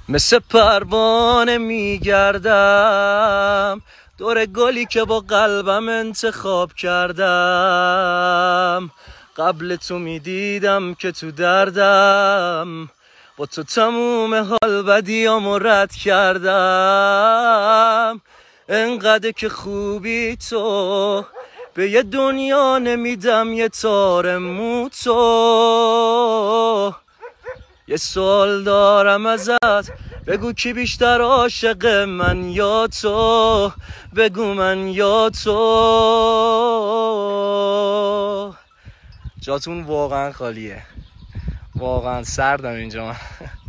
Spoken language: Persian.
مثل پروانه میگردم دور گلی که با قلبم انتخاب کردم. قبل تو میدیدم که تو دردم، با تو تموم حال بدیامو رد کردم. انقدر که خوبی تو، به یه دنیا نمیدم یه تار مو تو. یه سوال دارم ازت، بگو کی بیشتر عاشق من یا تو؟ بگو من یا تو. جاتون واقعا خالیه، واقعا سردم اینجا من.